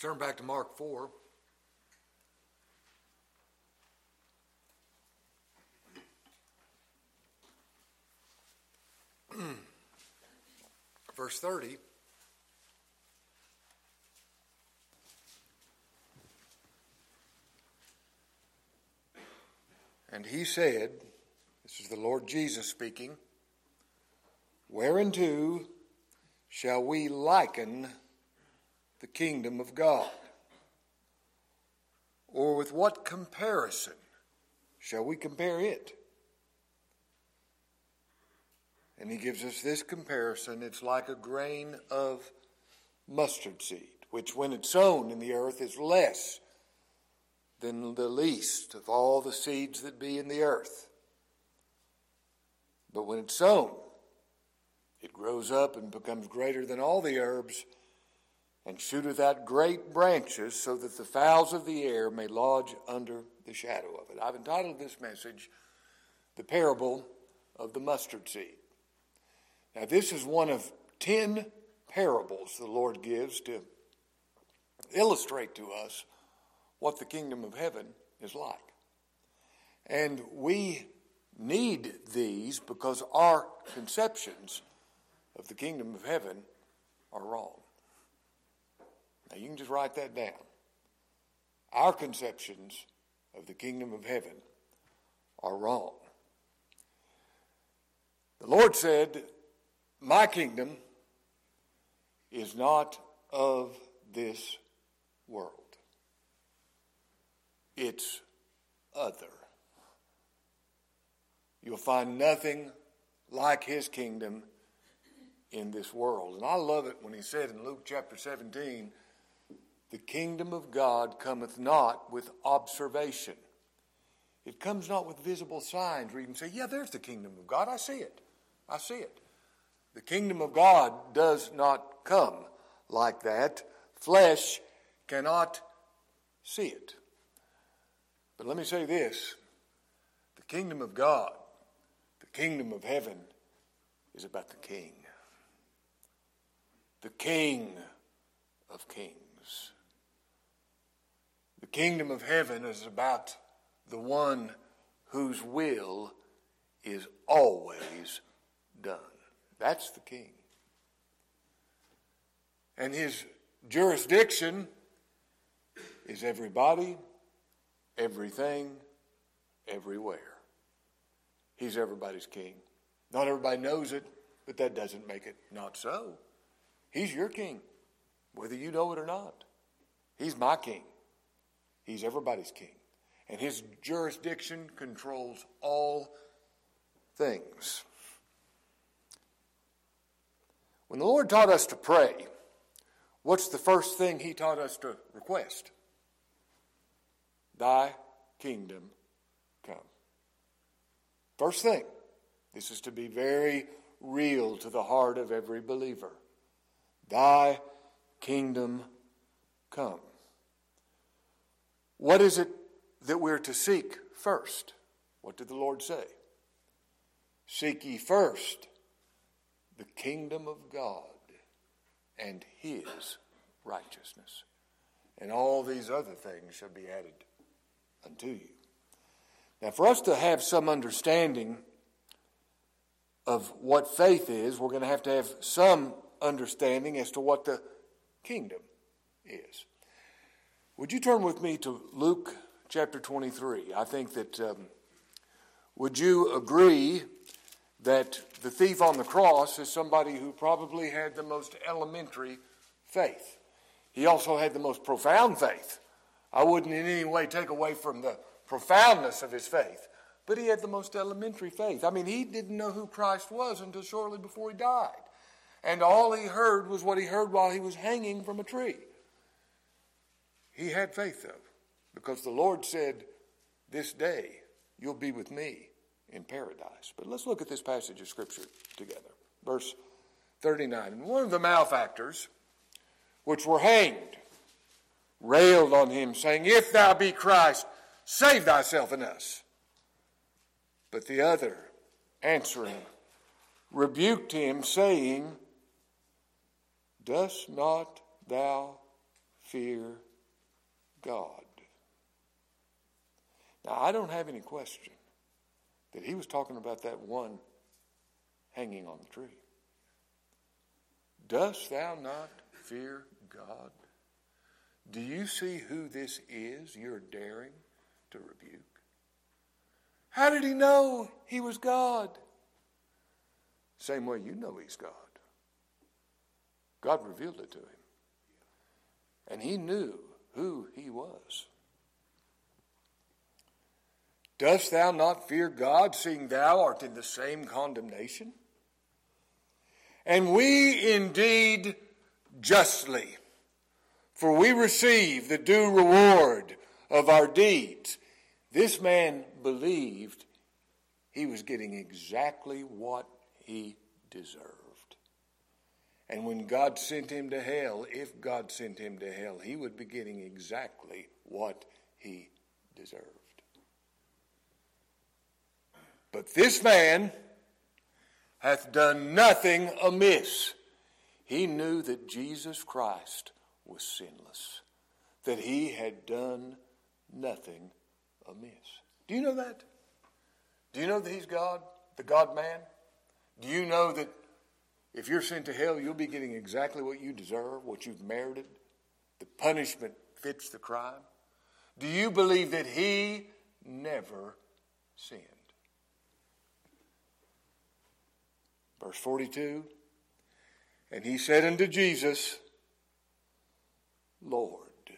Turn back to Mark 4. Verse 30. And he said, this is the Lord Jesus speaking, whereunto shall we liken the kingdom of God? Or with what comparison shall we compare it? And he gives us this comparison. It's like a grain of mustard seed, which when it's sown in the earth is less than the least of all the seeds that be in the earth. But when it's sown, it grows up and becomes greater than all the herbs, and shooteth out great branches, so that the fowls of the air may lodge under the shadow of it. I've entitled this message, The Parable of the Mustard Seed. Now, this is one of 10 parables the Lord gives to illustrate to us what the kingdom of heaven is like. And we need these because our conceptions of the kingdom of heaven are wrong. Now, you can just write that down. Our conceptions of the kingdom of heaven are wrong. The Lord said, my kingdom is not of this world. It's other. You'll find nothing like his kingdom in this world. And I love it when he said in Luke chapter 17, the kingdom of God cometh not with observation. It comes not with visible signs where you can say, yeah, there's the kingdom of God. I see it. I see it. The kingdom of God does not come like that. Flesh cannot see it. But let me say this. The kingdom of God, the kingdom of heaven, is about the King. The King of kings. The kingdom of heaven is about the one whose will is always done. That's the King. And his jurisdiction is everybody, everything, everywhere. He's everybody's king. Not everybody knows it, but that doesn't make it not so. He's your king, whether you know it or not. He's my king. He's everybody's king. And his jurisdiction controls all things. When the Lord taught us to pray, what's the first thing he taught us to request? Thy kingdom come. First thing. This is to be very real to the heart of every believer. Thy kingdom come. What is it that we're to seek first? What did the Lord say? Seek ye first the kingdom of God and his righteousness, and all these other things shall be added unto you. Now, for us to have some understanding of what faith is, we're going to have some understanding as to what the kingdom is. Would you turn with me to Luke chapter 23? I think that, would you agree that the thief on the cross is somebody who probably had the most elementary faith? He also had the most profound faith. I wouldn't in any way take away from the profoundness of his faith, but he had the most elementary faith. I mean, he didn't know who Christ was until shortly before he died. And all he heard was what he heard while he was hanging from a tree. He had faith, though, because the Lord said, this day you'll be with me in paradise. But let's look at this passage of Scripture together. Verse 39. And one of the malefactors, which were hanged, railed on him, saying, if thou be Christ, save thyself and us. But the other, answering, rebuked him, saying, dost not thou fear God. Now, I don't have any question that he was talking about that one hanging on the tree. Dost thou not fear God? Do you see who this is you're daring to rebuke? How did he know he was God? Same way you know he's God. God revealed it to him. And he knew who he was. Dost thou not fear God, seeing thou art in the same condemnation? And we indeed justly, for we receive the due reward of our deeds. This man believed he was getting exactly what he deserved. And when God sent him to hell, if God sent him to hell, he would be getting exactly what he deserved. But this man hath done nothing amiss. He knew that Jesus Christ was sinless, that he had done nothing amiss. Do you know that? Do you know that he's God, the God-man? Do you know that if you're sent to hell, you'll be getting exactly what you deserve, what you've merited? The punishment fits the crime. Do you believe that he never sinned? Verse 42, and he said unto Jesus, Lord.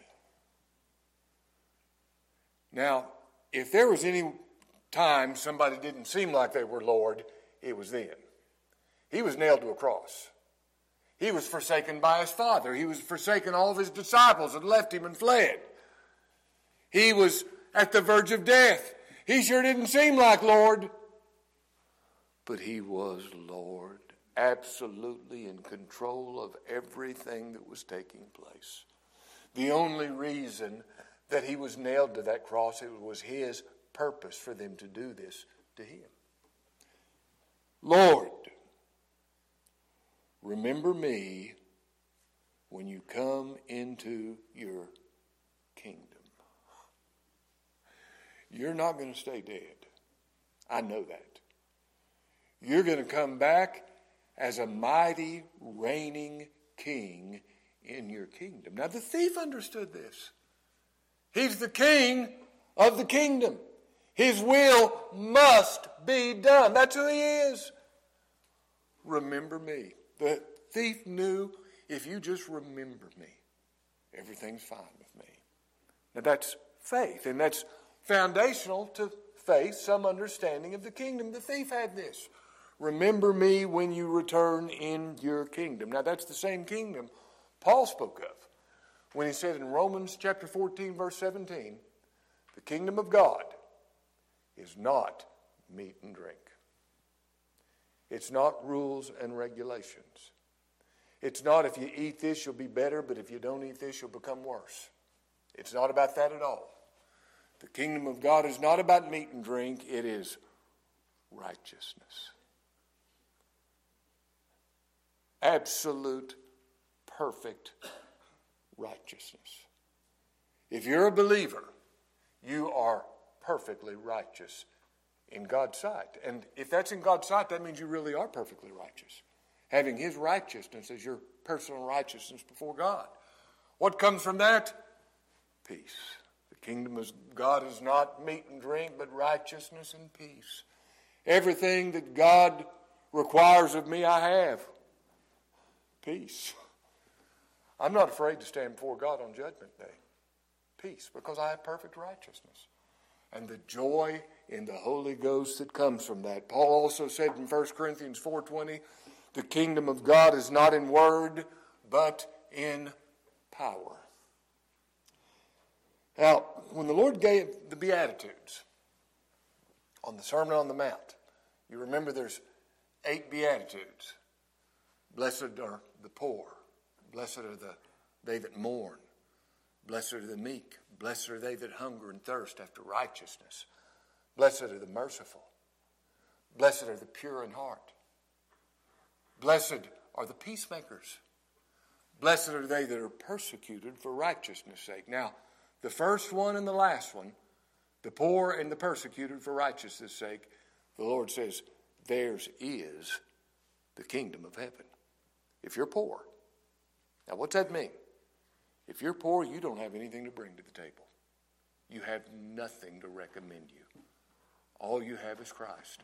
Now, if there was any time somebody didn't seem like they were Lord, it was then. He was nailed to a cross. He was forsaken by his Father. He was forsaken all of his disciples and left him and fled. He was at the verge of death. He sure didn't seem like Lord. But he was Lord, absolutely in control of everything that was taking place. The only reason that he was nailed to that cross, it was his purpose for them to do this to him. Lord, remember me when you come into your kingdom. You're not going to stay dead. I know that. You're going to come back as a mighty, reigning king in your kingdom. Now, the thief understood this. He's the king of the kingdom. His will must be done. That's who he is. Remember me. The thief knew, if you just remember me, everything's fine with me. Now, that's faith, and that's foundational to faith, some understanding of the kingdom. The thief had this. Remember me when you return in your kingdom. Now, that's the same kingdom Paul spoke of when he said in Romans chapter 14, verse 17, the kingdom of God is not meat and drink. It's not rules and regulations. It's not if you eat this, you'll be better, but if you don't eat this, you'll become worse. It's not about that at all. The kingdom of God is not about meat and drink. It is righteousness. Absolute, perfect righteousness. If you're a believer, you are perfectly righteous in God's sight. And if that's in God's sight, that means you really are perfectly righteous. Having his righteousness as your personal righteousness before God. What comes from that? Peace. The kingdom of God is not meat and drink, but righteousness and peace. Everything that God requires of me, I have. Peace. I'm not afraid to stand before God on Judgment Day. Peace, because I have perfect righteousness. And the joy in the Holy Ghost that comes from that. Paul also said in 1 Corinthians 4:20, the kingdom of God is not in word, but in power. Now, when the Lord gave the Beatitudes on the Sermon on the Mount, you remember there's 8 Beatitudes. Blessed are the poor. Blessed are they that mourn. Blessed are the meek. Blessed are they that hunger and thirst after righteousness. Blessed are the merciful. Blessed are the pure in heart. Blessed are the peacemakers. Blessed are they that are persecuted for righteousness' sake. Now, the first one and the last one, the poor and the persecuted for righteousness' sake, the Lord says, theirs is the kingdom of heaven. If you're poor. Now, what's that mean? If you're poor, you don't have anything to bring to the table. You have nothing to recommend you. All you have is Christ.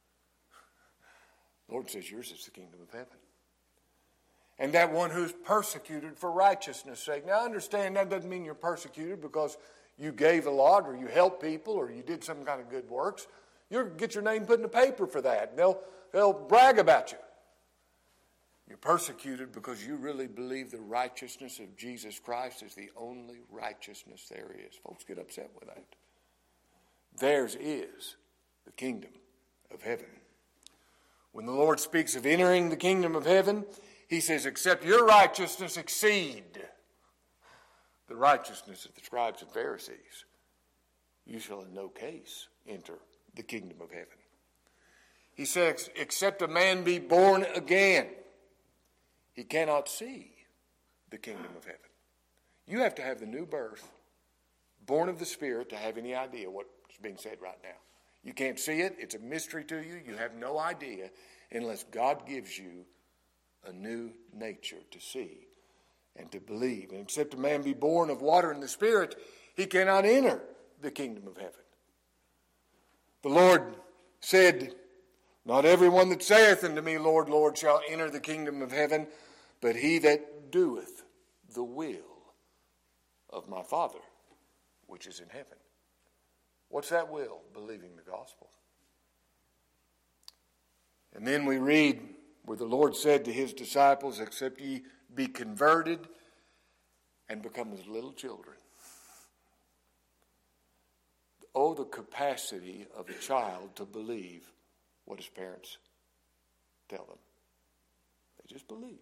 The Lord says yours is the kingdom of heaven. And that one who's persecuted for righteousness' sake. Now, understand that doesn't mean you're persecuted because you gave a lot or you helped people or you did some kind of good works. You'll get your name put in the paper for that. They'll brag about you. You're persecuted because you really believe the righteousness of Jesus Christ is the only righteousness there is. Folks get upset with that. Theirs is the kingdom of heaven. When the Lord speaks of entering the kingdom of heaven, he says, except your righteousness exceed the righteousness of the scribes and Pharisees, you shall in no case enter the kingdom of heaven. He says, except a man be born again, he cannot see the kingdom of heaven. You have to have the new birth, born of the Spirit, to have any idea what's being said right now. You can't see it. It's a mystery to you. You have no idea unless God gives you a new nature to see and to believe. And except a man be born of water and the Spirit, he cannot enter the kingdom of heaven. The Lord said, not everyone that saith unto me, Lord, Lord, shall enter the kingdom of heaven, but he that doeth the will of my Father, which is in heaven. What's that will? Believing the gospel. And then we read where the Lord said to his disciples, except ye be converted and become as little children. Oh, the capacity of a child to believe what his parents tell them. They just believe.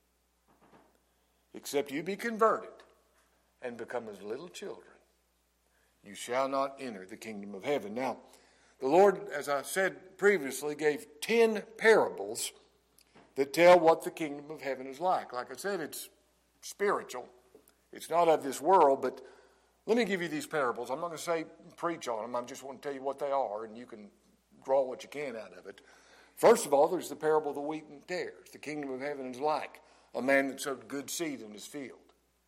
Except you be converted and become as little children, you shall not enter the kingdom of heaven. Now, the Lord, as I said previously, gave 10 parables that tell what the kingdom of heaven is like. Like I said, it's spiritual. It's not of this world, but let me give you these parables. I'm not going to say preach on them. I just want to tell you what they are, and you can draw what you can out of it. First of all, there's the parable of the wheat and tares. The kingdom of heaven is like a man that sowed good seed in his field.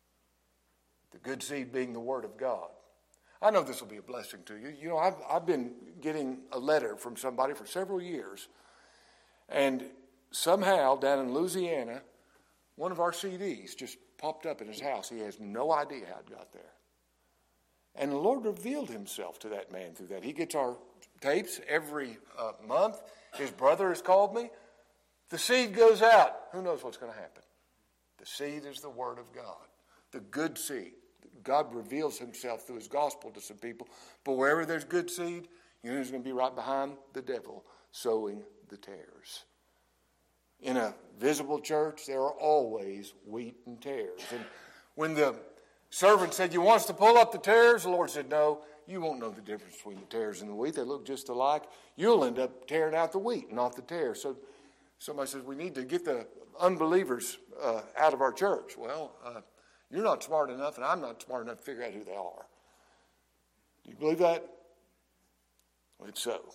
The good seed being the word of God. I know this will be a blessing to you. You know, I've been getting a letter from somebody for several years, and somehow down in Louisiana, one of our CDs just popped up in his house. He has no idea how it got there. And the Lord revealed himself to that man through that. He gets our tapes every month. His brother has called me. The seed goes out. Who knows what's going to happen? The seed is the word of God. The good seed. God reveals himself through his gospel to some people. But wherever there's good seed, you know who's going to be right behind? The devil, sowing the tares. In a visible church, there are always wheat and tares. And when the servant said, you want us to pull up the tares? The Lord said, no, you won't know the difference between the tares and the wheat. They look just alike. You'll end up tearing out the wheat, not the tares. So somebody says, we need to get the unbelievers out of our church. Well, you're not smart enough, and I'm not smart enough to figure out who they are. Do you believe that? Well, it's so.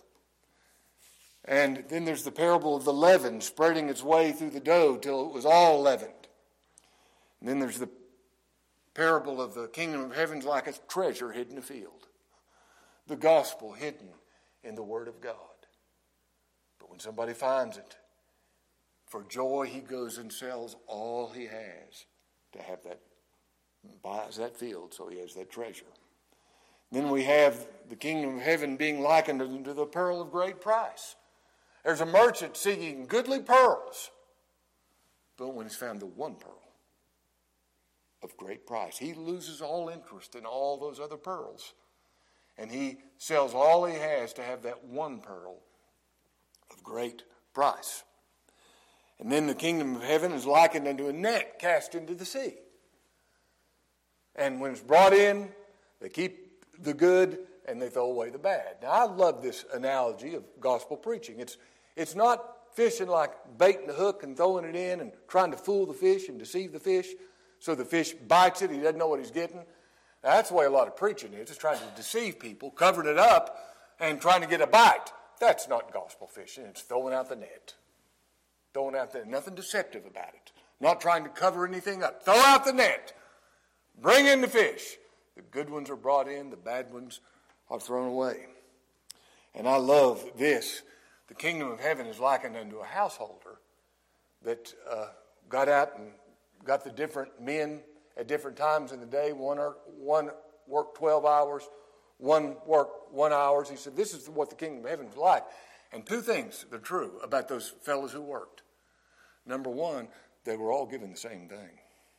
And then there's the parable of the leaven spreading its way through the dough till it was all leavened. And then there's the parable of the kingdom of heaven's like a treasure hidden in a field. The gospel hidden in the word of God. But when somebody finds it, for joy he goes and sells all he has to have that, buys that field so he has that treasure. Then we have the kingdom of heaven being likened unto the pearl of great price. There's a merchant seeking goodly pearls, but when he's found the one pearl of great price, he loses all interest in all those other pearls, and he sells all he has to have that one pearl of great price. And then the kingdom of heaven is likened unto a net cast into the sea. And when it's brought in, they keep the good and they throw away the bad. Now, I love this analogy of gospel preaching. It's not fishing like baiting the hook and throwing it in and trying to fool the fish and deceive the fish so the fish bites it, he doesn't know what he's getting. Now, that's the way a lot of preaching is. It's trying to deceive people, covering it up, and trying to get a bite. That's not gospel fishing. It's throwing out the net. Throwing out the net. Nothing deceptive about it. Not trying to cover anything up. Throw out the net. Bring in the fish. The good ones are brought in. The bad ones are thrown away. And I love this. The kingdom of heaven is likened unto a householder that got out and got the different men at different times in the day. One worked 12 hours, one worked 1 hour. He said, this is what the kingdom of heaven is like. And two things that are true about those fellows who worked. Number one, they were all given the same thing.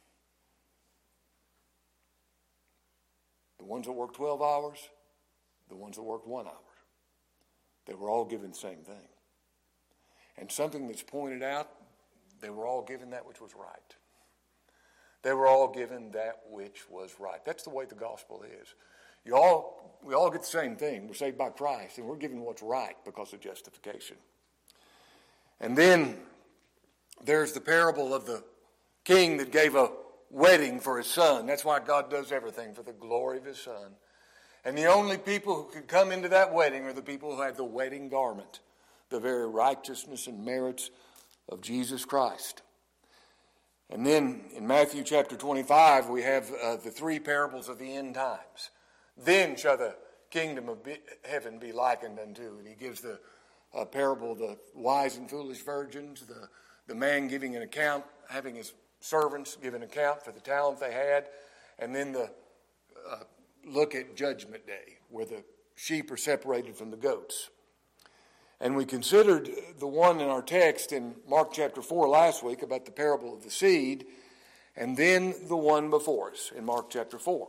The ones that worked 12 hours, the ones that worked 1 hour. They were all given the same thing. And something that's pointed out, they were all given that which was right. They were all given that which was right. That's the way the gospel is. We all get the same thing. We're saved by Christ, and we're given what's right because of justification. And then there's the parable of the king that gave a wedding for his son. That's why God does everything, for the glory of his son. And the only people who could come into that wedding are the people who had the wedding garment, the very righteousness and merits of Jesus Christ. And then in Matthew chapter 25, we have the three parables of the end times. Then shall the kingdom of heaven be likened unto. And he gives the parable of the wise and foolish virgins, the man giving an account, having his servants give an account for the talent they had, and then the look at Judgment Day, where the sheep are separated from the goats. And we considered the one in our text in Mark chapter 4 last week about the parable of the seed, and then the one before us in Mark chapter 4.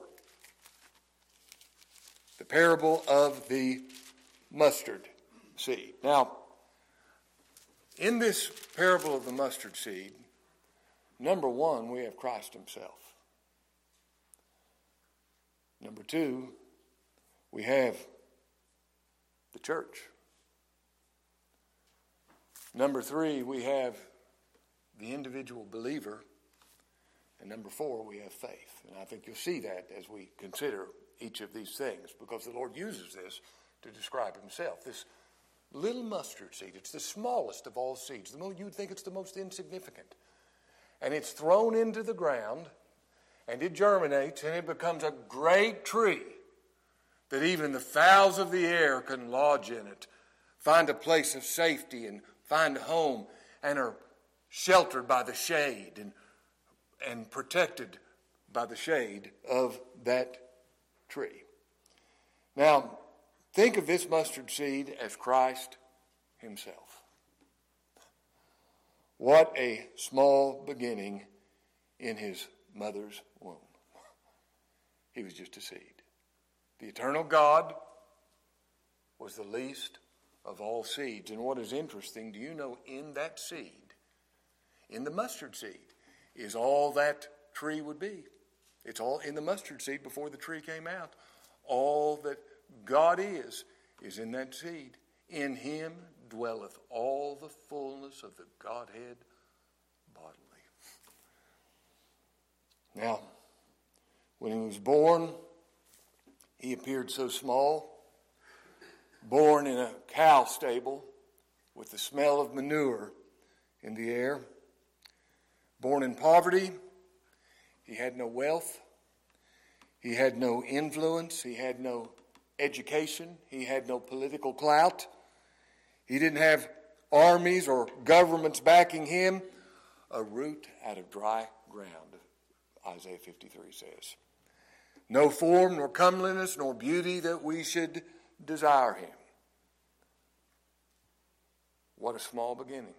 The parable of the mustard seed. Now, in this parable of the mustard seed, number one, we have Christ himself. Number two, we have the church. Number three, we have the individual believer. And number four, we have faith. And I think you'll see that as we consider each of these things, because the Lord uses this to describe himself. This little mustard seed, it's the smallest of all seeds. You would think it's the most insignificant. And it's thrown into the ground, and it germinates, and it becomes a great tree that even the fowls of the air can lodge in it, find a place of safety and find a home, and are sheltered by the shade and protected by the shade of that tree. Now, think of this mustard seed as Christ himself. What a small beginning in his mother's womb. He was just a seed. The eternal God was the least of all seeds. And what is interesting, do you know in that seed, in the mustard seed, is all that tree would be. It's all in the mustard seed before the tree came out. All that God is in that seed. In him dwelleth all the fullness of the Godhead bodily. Now, when he was born, he appeared so small, born in a cow stable with the smell of manure in the air, born in poverty. He had no wealth. He had no influence. He had no education. He had no political clout. He didn't have armies or governments backing him. A root out of dry ground, Isaiah 53 says. No form, nor comeliness, nor beauty that we should desire him. What a small beginning.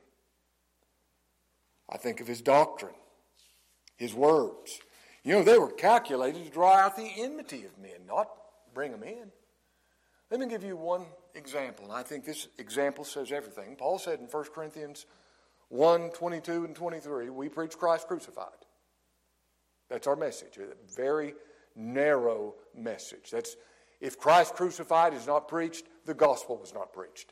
I think of his doctrine, his words. You know, they were calculated to draw out the enmity of men, not bring them in. Let me give you one example. I think this example says everything. Paul said in 1 Corinthians 1, 22 and 23, we preach Christ crucified. That's our message, a very narrow message. That's if Christ crucified is not preached, the gospel was not preached.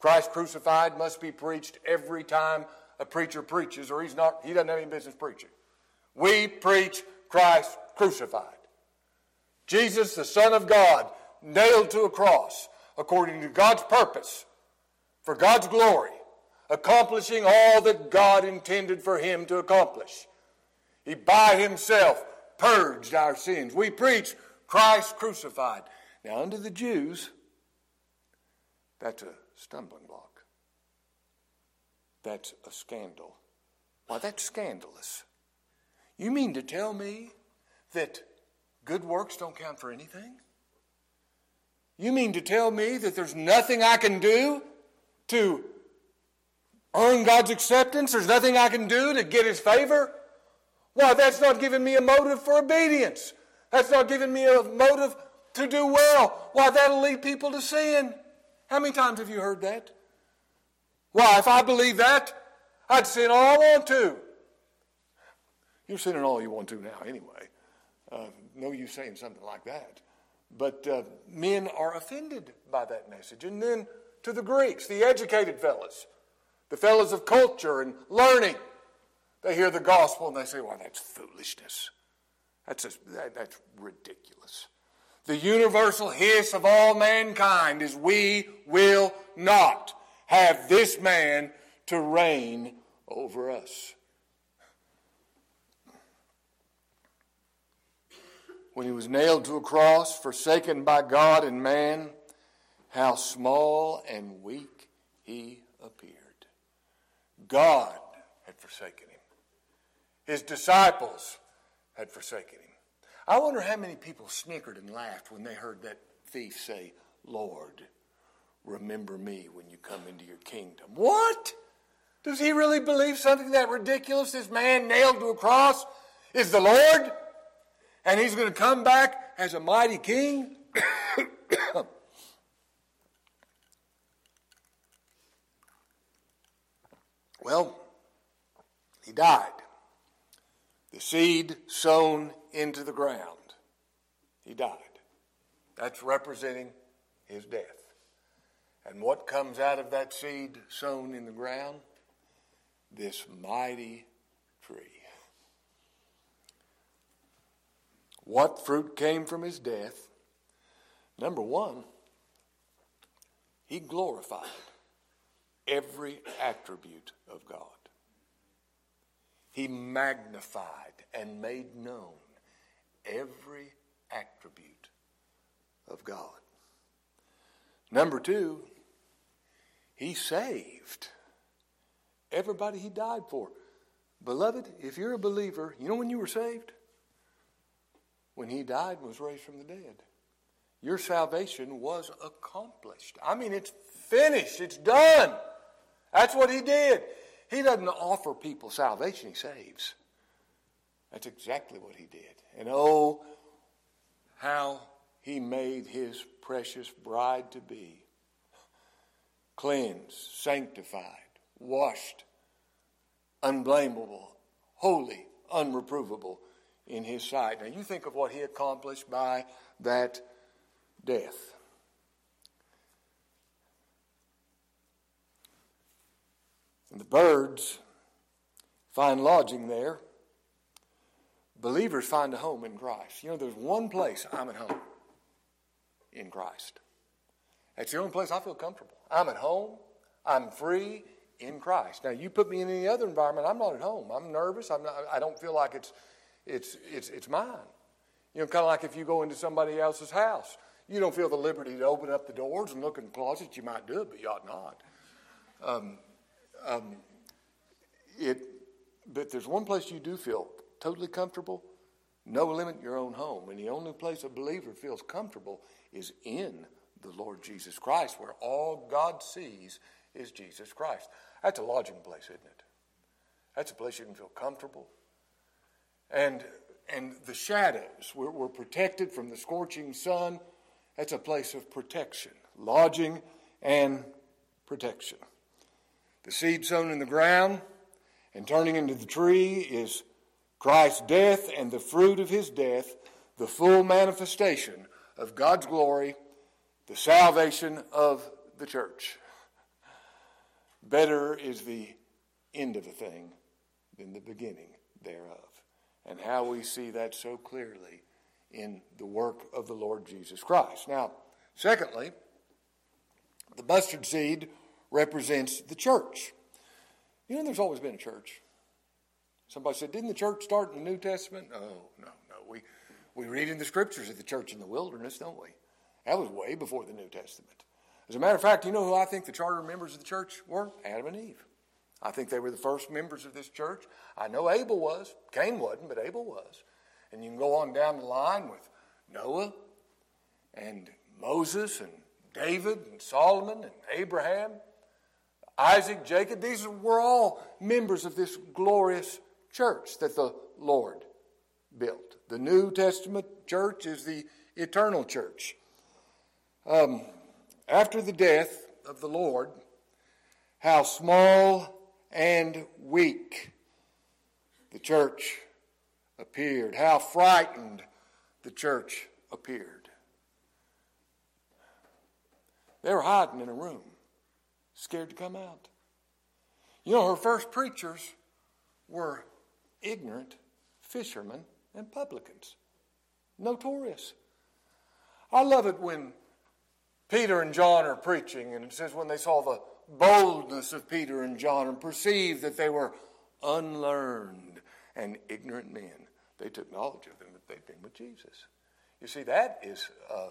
Christ crucified must be preached every time a preacher preaches, or he doesn't have any business preaching. We preach Christ crucified. Jesus, the Son of God, nailed to a cross according to God's purpose, for God's glory, accomplishing all that God intended for him to accomplish. He by himself purged our sins. We preach Christ crucified. Now, unto the Jews, that's a stumbling block. That's a scandal. Why, that's scandalous. You mean to tell me that good works don't count for anything? You mean to tell me that there's nothing I can do to earn God's acceptance? There's nothing I can do to get his favor? Why, that's not giving me a motive for obedience. That's not giving me a motive to do well. Why, that'll lead people to sin. How many times have you heard that? Why, if I believe that, I'd sin all I want to. You're sinning all you want to now anyway. No use saying something like that. But men are offended by that message. And then to the Greeks, the educated fellas, the fellas of culture and learning, they hear the gospel and they say, well, that's foolishness. That's ridiculous. The universal hiss of all mankind is we will not have this man to reign over us. When he was nailed to a cross, forsaken by God and man, how small and weak he appeared. God had forsaken him. His disciples had forsaken him. I wonder how many people snickered and laughed when they heard that thief say, Lord, remember me when you come into your kingdom. What? Does he really believe something that ridiculous? This man nailed to a cross is the Lord? And he's going to come back as a mighty king? Well, he died. The seed sown into the ground. He died. That's representing his death. And what comes out of that seed sown in the ground? This mighty tree. What fruit came from his death? Number one, he glorified every attribute of God. He magnified and made known every attribute of God. Number two, he saved everybody he died for. Beloved, if you're a believer, you know when you were saved? When he died and was raised from the dead. Your salvation was accomplished. I mean, it's finished. It's done. That's what he did. He doesn't offer people salvation. He saves. That's exactly what he did. And oh, how he made his precious bride to be. Cleansed, sanctified, washed, unblameable, holy, unreprovable in his sight. Now you think of what he accomplished by that death. And the birds find lodging there. Believers find a home in Christ. You know, there's one place I'm at home. In Christ. That's the only place I feel comfortable. I'm at home. I'm free in Christ. Now, you put me in any other environment, I'm not at home. I'm nervous. I don't feel like it's mine. You know, kind of like if you go into somebody else's house. You don't feel the liberty to open up the doors and look in the closets. You might do it, but you ought not. But there's one place you do feel totally comfortable. No limit, your own home. And the only place a believer feels comfortable is in the Lord Jesus Christ, where all God sees is Jesus Christ. That's a lodging place, isn't it? That's a place you can feel comfortable. And the shadows, we're protected from the scorching sun. That's a place of protection, lodging and protection. The seed sown in the ground and turning into the tree is Christ's death, and the fruit of his death, the full manifestation of God's glory, the salvation of the church. Better is the end of a thing than the beginning thereof. And how we see that so clearly in the work of the Lord Jesus Christ. Now, secondly, the mustard seed represents the church. You know, there's always been a church. Somebody said, didn't the church start in the New Testament? Oh, no. We read in the scriptures of the church in the wilderness, don't we? That was way before the New Testament. As a matter of fact, you know who I think the charter members of the church were? Adam and Eve. I think they were the first members of this church. I know Abel was. Cain wasn't, but Abel was. And you can go on down the line with Noah and Moses and David and Solomon and Abraham, Isaac, Jacob. These were all members of this glorious church that the Lord built. The New Testament church is the eternal church. After the death of the Lord, how small and weak the church appeared. How frightened the church appeared. They were hiding in a room, scared to come out. You know, her first preachers were ignorant fishermen and publicans. Notorious. I love it when Peter and John are preaching, and it says when they saw the boldness of Peter and John and perceived that they were unlearned and ignorant men, they took knowledge of them that they'd been with Jesus. You see, that is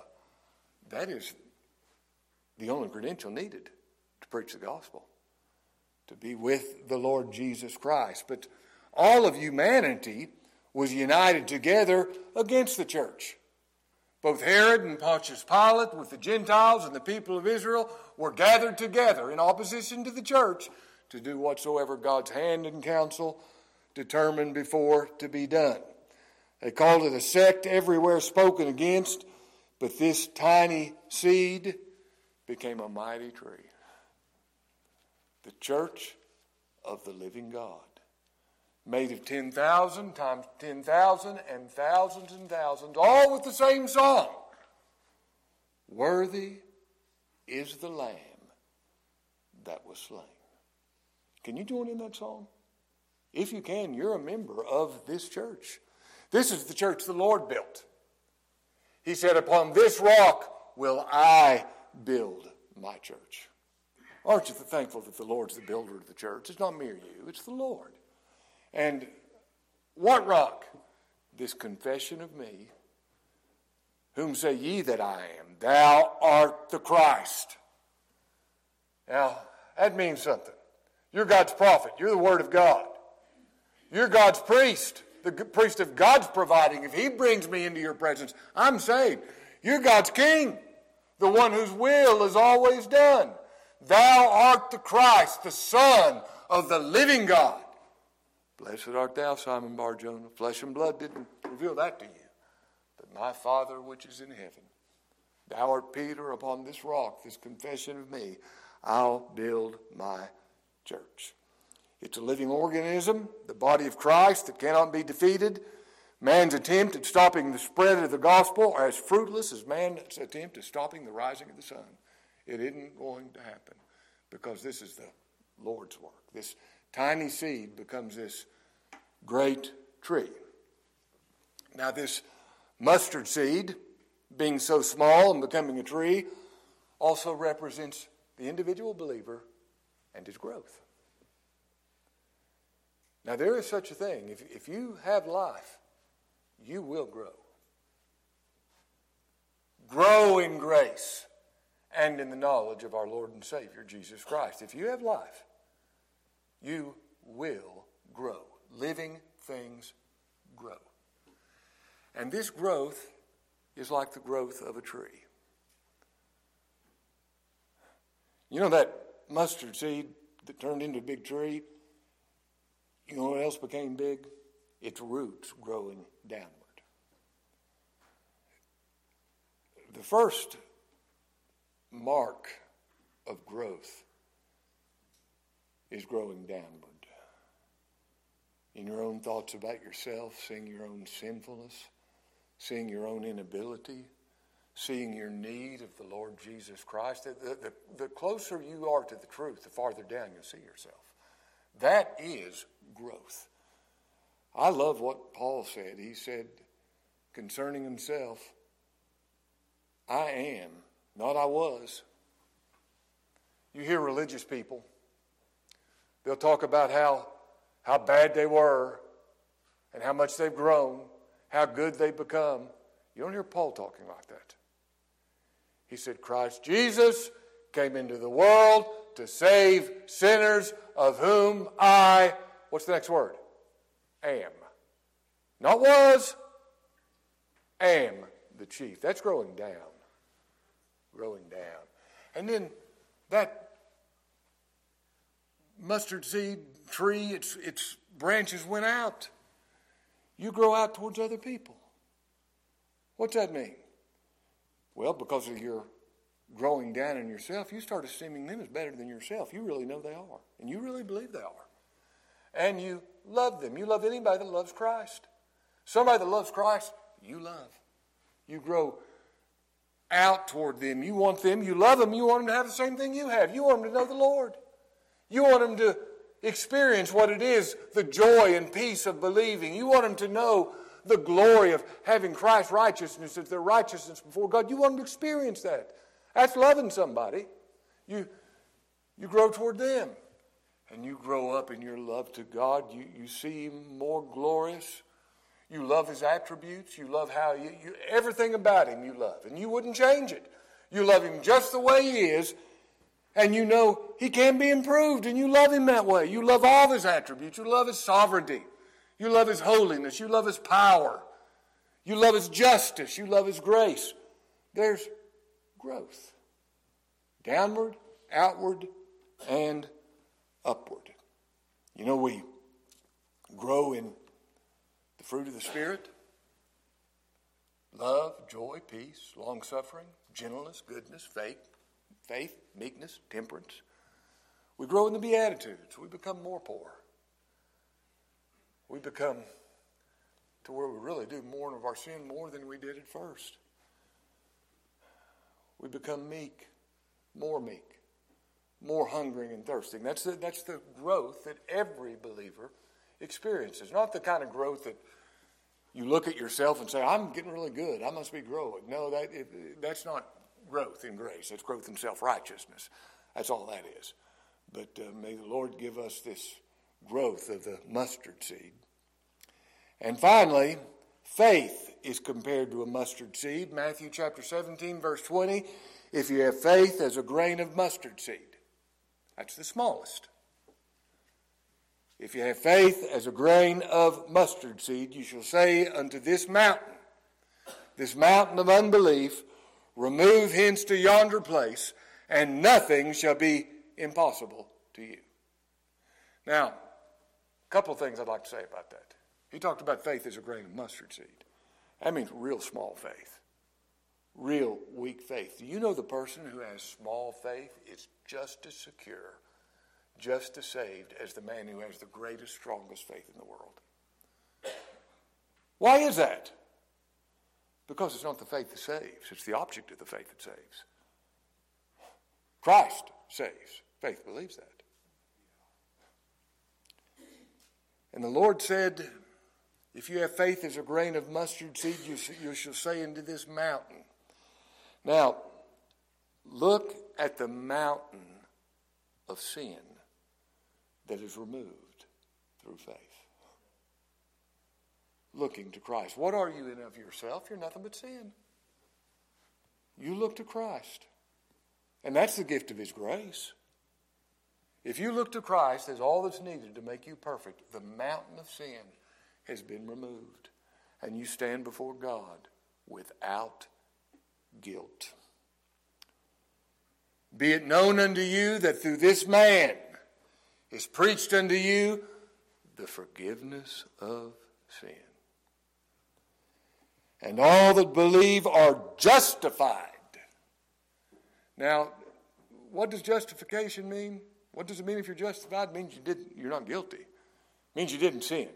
the only credential needed to preach the gospel, to be with the Lord Jesus Christ. But all of humanity was united together against the church. Both Herod and Pontius Pilate with the Gentiles and the people of Israel were gathered together in opposition to the church to do whatsoever God's hand and counsel determined before to be done. They called it a sect everywhere spoken against, but this tiny seed became a mighty tree. The church of the living God. Made of 10,000 times 10,000 and thousands, all with the same song. Worthy is the Lamb that was slain. Can you join in that song? If you can, you're a member of this church. This is the church the Lord built. He said, upon this rock will I build my church. Aren't you thankful that the Lord's the builder of the church? It's not mere you, it's the Lord. And what rock? This confession of me. Whom say ye that I am? Thou art the Christ. Now, that means something. You're God's prophet. You're the Word of God. You're God's priest, the priest of God's providing. If He brings me into your presence, I'm saved. You're God's king, the one whose will is always done. Thou art the Christ, the Son of the living God. Blessed art thou, Simon Bar-Jonah. Flesh and blood didn't reveal that to you, but my Father which is in heaven. Thou art Peter, upon this rock, this confession of me, I'll build my church. It's a living organism, the body of Christ that cannot be defeated. Man's attempt at stopping the spread of the gospel are as fruitless as man's attempt at stopping the rising of the sun. It isn't going to happen because this is the Lord's work. This tiny seed becomes this great tree. Now, this mustard seed, being so small and becoming a tree, also represents the individual believer and his growth. Now, there is such a thing. If you have life, you will grow. Grow in grace and in the knowledge of our Lord and Savior, Jesus Christ. If you have life, you will grow. Living things grow. And this growth is like the growth of a tree. You know that mustard seed that turned into a big tree? You know what else became big? Its roots growing downward. The first mark of growth is growing downward. In your own thoughts about yourself, seeing your own sinfulness, seeing your own inability, seeing your need of the Lord Jesus Christ. The closer you are to the truth, the farther down you'll see yourself. That is growth. I love what Paul said. He said concerning himself, I am, not I was. You hear religious people, they'll talk about how bad they were and how much they've grown, how good they've become. You don't hear Paul talking like that. He said, Christ Jesus came into the world to save sinners, of whom I, what's the next word? Am. Not was, am the chief. That's growing down. Growing down. And then that mustard seed tree, its branches went out. You grow out towards other people. What's that mean? Well, because of your growing down in yourself, you start esteeming them as better than yourself. You really know they are. And you really believe they are. And you love them. You love anybody that loves Christ. Somebody that loves Christ, you love. You grow out toward them. You want them. You love them. You want them to have the same thing you have. You want them to know the Lord. You want them to experience what it is, the joy and peace of believing. You want them to know the glory of having Christ's righteousness as their righteousness before God. You want them to experience that. That's loving somebody. You grow toward them. And you grow up in your love to God. You see Him more glorious. You love His attributes. You love how everything about Him you love. And you wouldn't change it. You love Him just the way He is. And you know He can be improved. And you love Him that way. You love all of His attributes. You love His sovereignty. You love His holiness. You love His power. You love His justice. You love His grace. There's growth. Downward, outward, and upward. You know, we grow in the fruit of the Spirit. Love, joy, peace, long-suffering, gentleness, goodness, faith, meekness, temperance. We grow in the Beatitudes. We become more poor. We become to where we really do mourn of our sin more than we did at first. We become meek, more hungering and thirsting. That's the growth that every believer experiences. Not the kind of growth that you look at yourself and say, I'm getting really good, I must be growing. No, that's not growth in grace. That's growth in self-righteousness. That's all that is. But may the Lord give us this growth of the mustard seed. And finally, faith is compared to a mustard seed. Matthew chapter 17, verse 20. If you have faith as a grain of mustard seed. That's the smallest. If you have faith as a grain of mustard seed, you shall say unto this mountain of unbelief, remove hence to yonder place, and nothing shall be impossible to you. Now, a couple of things I'd like to say about that. He talked about faith as a grain of mustard seed. That means real small faith. Real weak faith. Do you know the person who has small faith is just as secure, just as saved as the man who has the greatest, strongest faith in the world? Why is that? Because it's not the faith that saves. It's the object of the faith that saves. Christ saves. Faith believes that. And the Lord said, if you have faith as a grain of mustard seed, you shall say unto this mountain. Now, look at the mountain of sin that is removed through faith. Looking to Christ. What are you in of yourself? You're nothing but sin. You look to Christ. And that's the gift of His grace. If you look to Christ as all that's needed to make you perfect, the mountain of sin has been removed. And you stand before God without guilt. Be it known unto you that through this man is preached unto you the forgiveness of sin. And all that believe are justified. Now, what does justification mean? What does it mean if you're justified? It means you're not guilty. It means you didn't sin.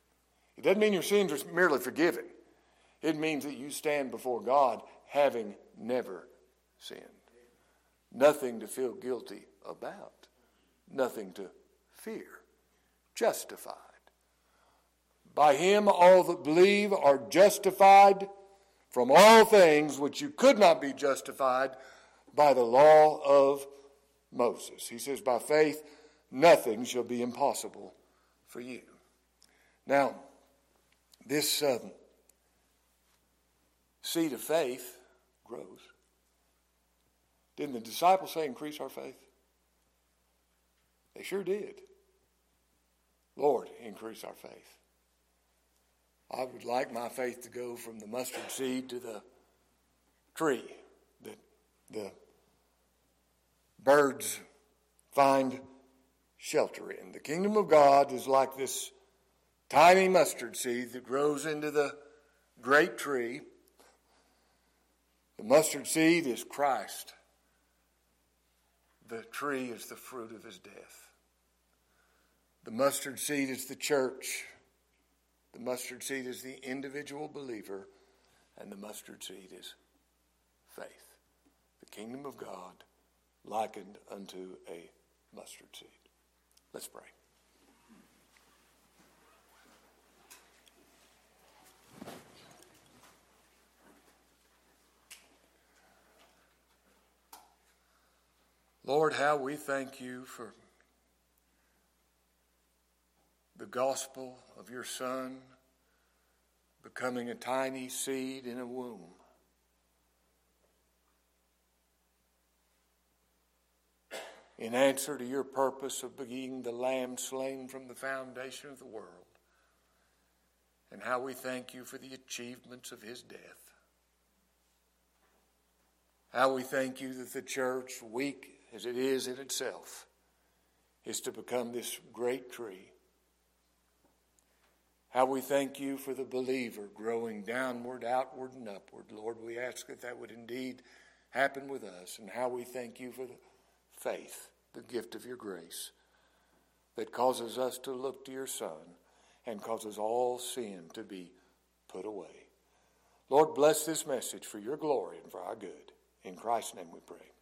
It doesn't mean your sins are merely forgiven. It means that you stand before God having never sinned. Nothing to feel guilty about. Nothing to fear. Justified. By him all that believe are justified from all things which you could not be justified by the law of Moses. He says, by faith, nothing shall be impossible for you. Now, this seed of faith grows. Didn't the disciples say increase our faith? They sure did. Lord, increase our faith. I would like my faith to go from the mustard seed to the tree that the birds find shelter in. The kingdom of God is like this tiny mustard seed that grows into the great tree. The mustard seed is Christ. The tree is the fruit of his death. The mustard seed is the church. The mustard seed is the individual believer. And the mustard seed is faith. The kingdom of God likened unto a mustard seed. Let's pray. Lord, how we thank you for the gospel of your Son becoming a tiny seed in a womb. In answer to your purpose of being the Lamb slain from the foundation of the world. And how we thank you for the achievements of his death. How we thank you that the church, weak as it is in itself, is to become this great tree. How we thank you for the believer growing downward, outward, and upward. Lord, we ask that that would indeed happen with us. And how we thank you for the faith, the gift of your grace, that causes us to look to your Son and causes all sin to be put away. Lord, bless this message for your glory and for our good. In Christ's name we pray.